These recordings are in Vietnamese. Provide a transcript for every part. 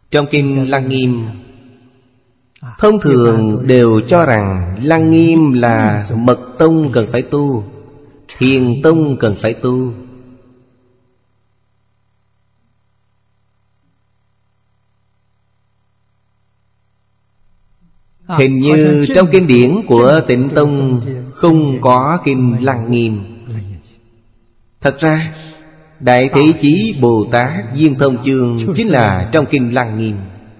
Trong Kinh Lăng Nghiêm, thông thường đều cho rằng Lăng Nghiêm là mật tông cần phải tu, thiền tông cần phải tu. Hình như trong kinh điển của Tịnh Tông không có Kinh Lăng Nghiêm. Thật ra Đại Thế Chí Bồ Tát Viên Thông Chương chính là trong Kinh Lăng Nghiêm.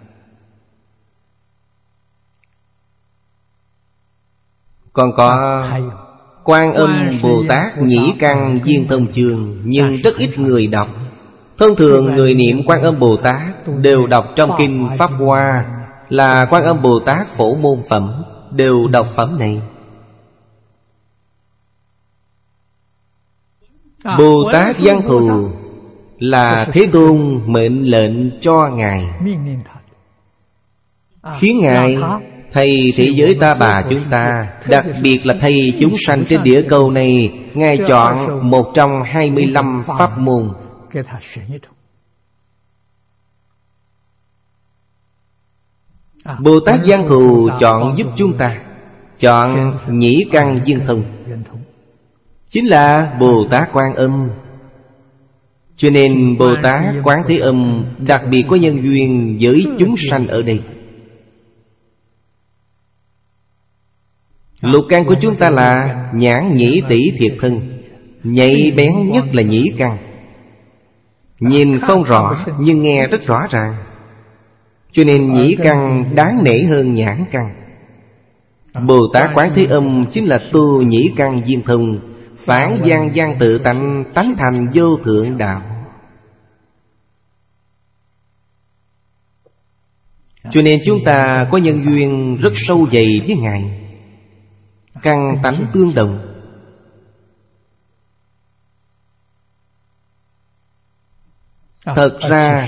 Còn có Quan Âm Bồ Tát Nhĩ Căn Viên Thông Chương, nhưng rất ít người đọc. Thông thường người niệm Quan Âm Bồ Tát đều đọc trong Kinh Pháp Hoa là Quan Âm Bồ Tát Phổ Môn Phẩm, đều đọc phẩm này. Bồ Tát Văn Thù là Thế Tôn mệnh lệnh cho Ngài, khiến Ngài thầy thế giới Ta Bà chúng ta, đặc biệt là thầy chúng sanh trên địa cầu này, Ngài chọn một trong 25 pháp môn. Bồ Tát Văn Thù chọn giúp chúng ta, chọn Nhĩ Căn Viên Thông, chính là Bồ Tát Quan Âm. Cho nên Bồ Tát Quán Thế Âm đặc biệt có nhân duyên với chúng sanh ở đây. Lục căn của chúng ta là nhãn nhĩ tỷ thiệt thân, nhạy bén nhất là nhĩ căn. Nhìn không rõ nhưng nghe rất rõ ràng, cho nên nhĩ căn đáng nể hơn nhãn căn. Bồ Tát Quán Thế Âm chính là tu nhĩ căn viên thông, phản gian gian tự tánh, tánh thành vô thượng đạo. Cho nên chúng ta có nhân duyên rất sâu dày với Ngài, căn tánh tương đồng. Thật ra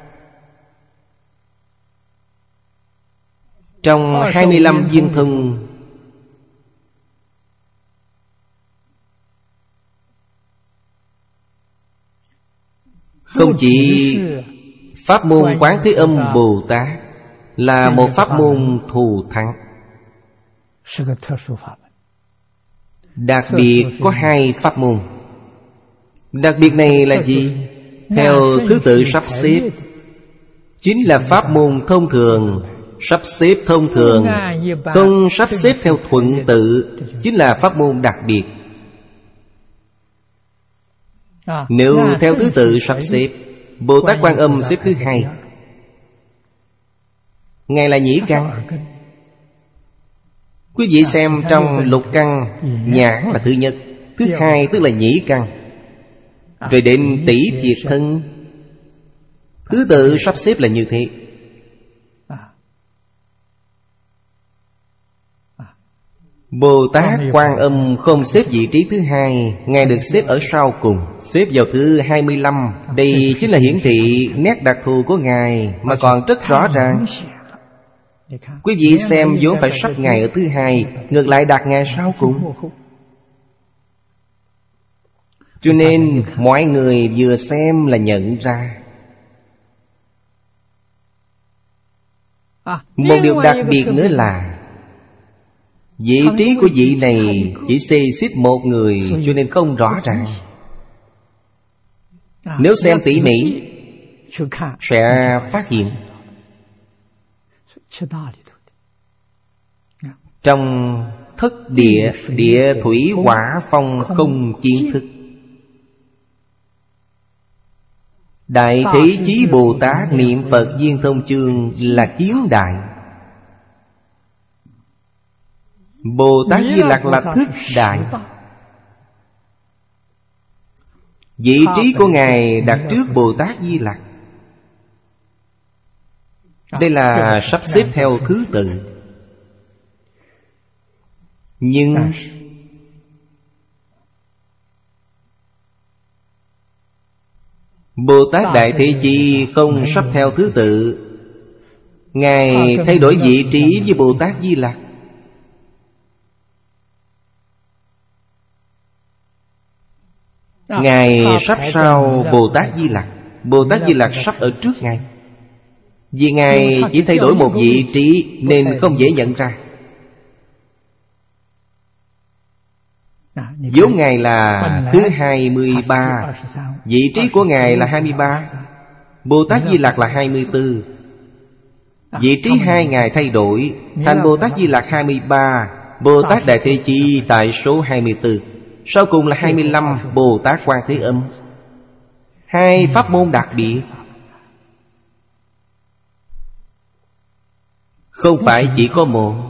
trong 25 viên thông, không chỉ pháp môn Quán Thế Âm Bồ Tát là một pháp môn thù thắng. Đặc biệt có 2 pháp môn. Đặc biệt này là gì? Theo thứ tự sắp xếp, chính là pháp môn thông thường. Sắp xếp thông thường, không sắp xếp theo thuận tự, chính là pháp môn đặc biệt. Nếu theo thứ tự sắp xếp, Bồ Tát Quan Âm xếp thứ 2. Ngài là nhĩ căn. Quý vị xem trong lục căn, nhãn là thứ nhất, thứ 2 tức là nhĩ căn, rồi đến tỷ thiệt thân. Thứ tự sắp xếp là như thế. Bồ Tát Quan Âm không xếp vị trí thứ 2, Ngài được xếp ở sau cùng, xếp vào thứ 25. Đây chính là hiển thị nét đặc thù của Ngài mà còn rất rõ ràng. Quý vị xem vốn phải sắp Ngài ở thứ 2, ngược lại đặt Ngài sau cùng. Cho nên mọi người vừa xem là nhận ra. Một điều đặc biệt nữa là vị trí của vị này chỉ xê xếp một người, cho nên không rõ ràng. Nếu xem tỉ mỉ sẽ phát hiện trong thất địa, địa thủy hỏa phong không kiến thức. Đại Thế Chí Bồ Tát niệm Phật Viên Thông Chương là kiến đại. Bồ Tát Di Lặc là thức đại. Vị trí của Ngài đặt trước Bồ Tát Di Lặc. Đây là sắp xếp theo thứ tự. Nhưng Bồ Tát Đại Thế Chí không sắp theo thứ tự. Ngài thay đổi vị trí với Bồ Tát Di Lặc. Ngài sắp sau Bồ Tát Di Lặc, Bồ Tát Di Lặc sắp ở trước Ngài. Vì Ngài chỉ thay đổi một vị trí nên không dễ nhận ra. vốn Ngài là thứ 23, vị trí của Ngài là 23, Bồ Tát Di Lặc là 24. Vị trí hai Ngài thay đổi thành Bồ Tát Di Lặc 23, Bồ Tát Đại Thế Chí tại số 24. Sau cùng là 25, Bồ Tát Quan Thế Âm. Hai pháp môn đặc biệt, không phải chỉ có một.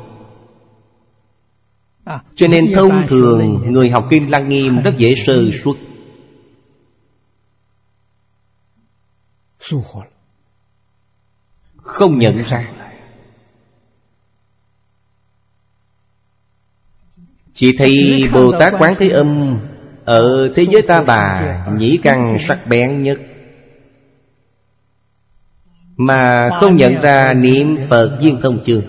Cho nên thông thường người học Kinh Lăng Nghiêm rất dễ sơ suất. Không nhận ra. Chỉ thấy Bồ Tát Quán Thế Âm ở thế giới Ta Bà nhĩ căn sắc bén nhất, mà không nhận ra niệm Phật Viên Thông Chương.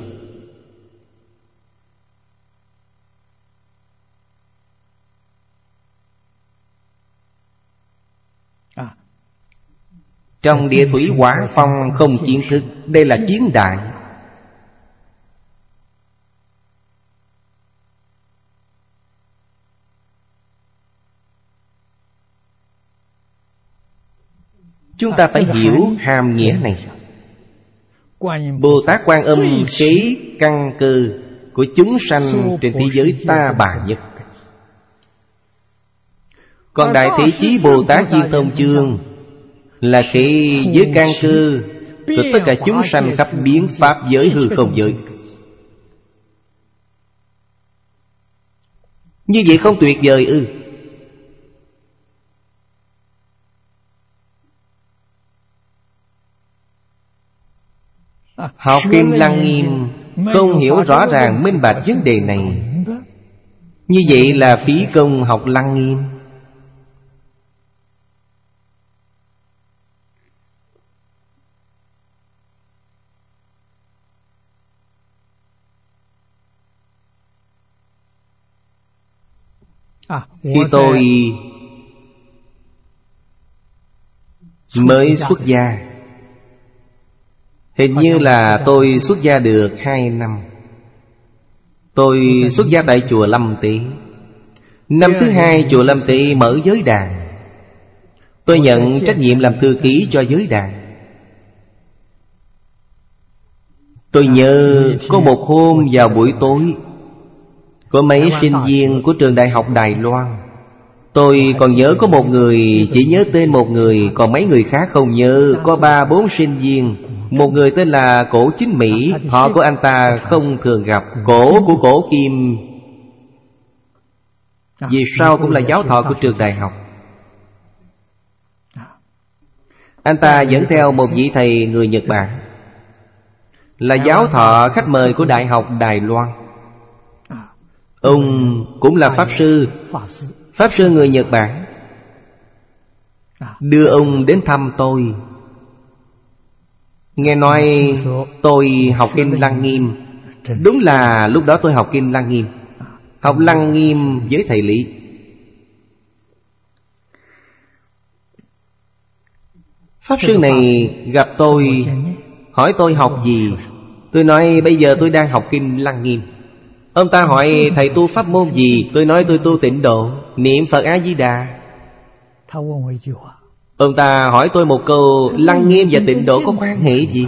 Trong Địa Thủy Hỏa Phong không kiến thức. Đây là chiến đại. Chúng ta phải hiểu hàm nghĩa này. Bồ Tát Quan Âm kế căn cơ của chúng sanh trên thế giới Ta Bà nhất. Còn Đại Thế Chí Bồ Tát Viên Thông Chương là kế với căn cơ của tất cả chúng sanh khắp biến pháp giới hư không giới. Như vậy không tuyệt vời ư? Học Kinh Lăng Nghiêm không hiểu rõ ràng minh bạch vấn đề này, như vậy là phí công học Lăng Nghiêm. Khi tôi mới xuất gia, hình như là tôi xuất gia được 2 năm. Tôi xuất gia tại chùa Lâm Tế. Năm thứ 2 chùa Lâm Tế mở giới đàn. Tôi nhận trách nhiệm làm thư ký cho giới đàn. Tôi nhớ có một hôm vào buổi tối, có mấy sinh viên của trường Đại học Đài Loan. Tôi còn nhớ có một người, chỉ nhớ tên một người, còn mấy người khác không nhớ. Có 3-4 sinh viên. Một người tên là Cổ Chính Mỹ. Họ của anh ta không thường gặp. Cổ của Cổ Kim vì sao cũng là giáo thọ của trường đại học. Anh ta dẫn theo một vị thầy người Nhật Bản, là giáo thọ khách mời của Đại học Đài Loan. Ông cũng là Pháp sư. Pháp sư người Nhật Bản đưa ông đến thăm tôi. Nghe nói tôi học Kinh Lăng Nghiêm. Đúng là lúc đó tôi học Kinh Lăng Nghiêm, học Lăng Nghiêm với thầy Lý. Pháp sư này gặp tôi, hỏi tôi học gì. Tôi nói bây giờ tôi đang học Kinh Lăng Nghiêm. Ông ta hỏi thầy tu pháp môn gì. Tôi nói tôi tu Tịnh Độ, niệm Phật A-di-đà. Ông ta hỏi tôi một câu, Lăng Nghiêm và Tịnh Độ có quan hệ gì?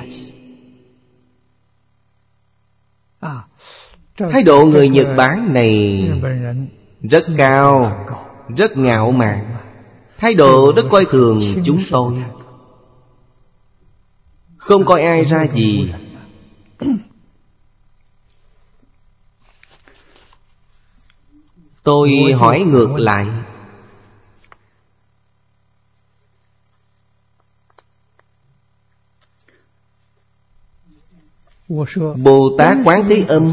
Thái độ người Nhật Bản này rất cao, rất ngạo mạn. Thái độ rất coi thường chúng tôi, không coi ai ra gì. Tôi hỏi ngược lại, Bồ Tát Quán Thế Âm,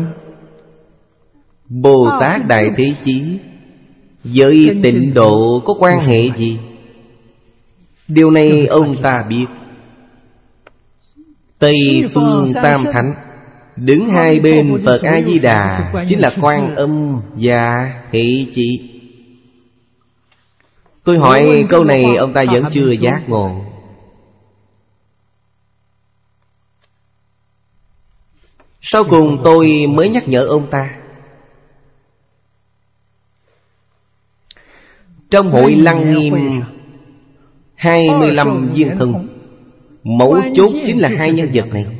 Bồ Tát Đại Thế Chí với Tịnh Độ có quan hệ gì? Điều này ông ta biết. Tây Phương Tam Thánh đứng hai bên Phật A-di-đà chính là Quan Âm và Hệ Chí. Tôi hỏi câu này ông ta vẫn chưa giác ngộ. Sau cùng tôi mới nhắc nhở ông ta. Trong hội Lăng Nghiêm 25 viên thần, mấu chốt chính là hai nhân vật này.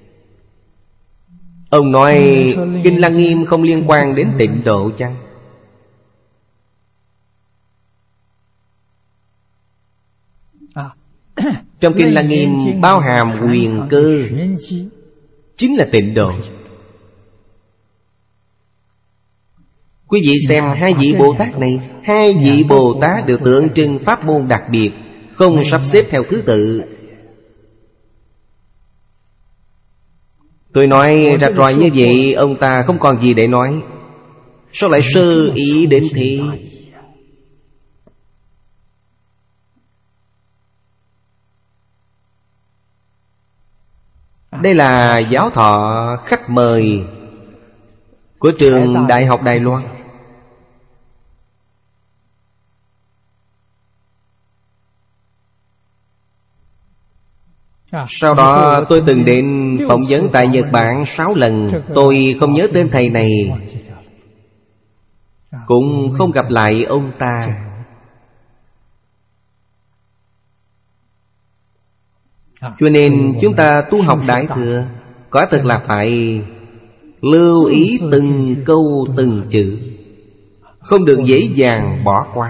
Ông nói Kinh Lăng Nghiêm không liên quan đến Tịnh Độ chăng? Trong Kinh Lăng Nghiêm bao hàm quyền cơ, chính là Tịnh Độ. Quý vị xem hai vị Bồ Tát này, hai vị Bồ Tát đều tượng trưng pháp môn đặc biệt, không sắp xếp theo thứ tự. Tôi nói rạch ròi như vậy, ông ta không còn gì để nói. Sao lại sơ ý đến thế? Đây là giáo thọ khách mời của trường Đại học Đài Loan. Sau đó tôi từng đến phỏng vấn tại Nhật Bản 6 lần. Tôi không nhớ tên thầy này, cũng không gặp lại ông ta. Cho nên chúng ta tu học Đại Thừa, quả thực là phải lưu ý từng câu từng chữ, không được dễ dàng bỏ qua,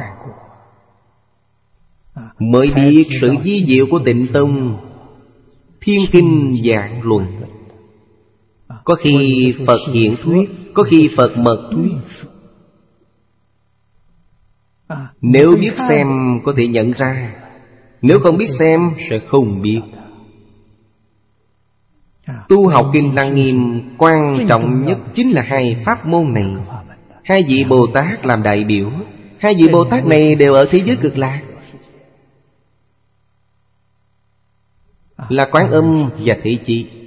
mới biết sự vi diệu của Tịnh Tông. Thiên kinh giảng luận, có khi Phật hiện thuyết, có khi Phật mật thuyết. Nếu biết xem có thể nhận ra, nếu không biết xem sẽ không biết. Tu học Kinh Lăng Nghiêm quan trọng nhất chính là hai pháp môn này. Hai vị Bồ Tát làm đại biểu. Hai vị Bồ Tát này đều ở thế giới Cực Lạc, là Quán Âm và Thế Chí.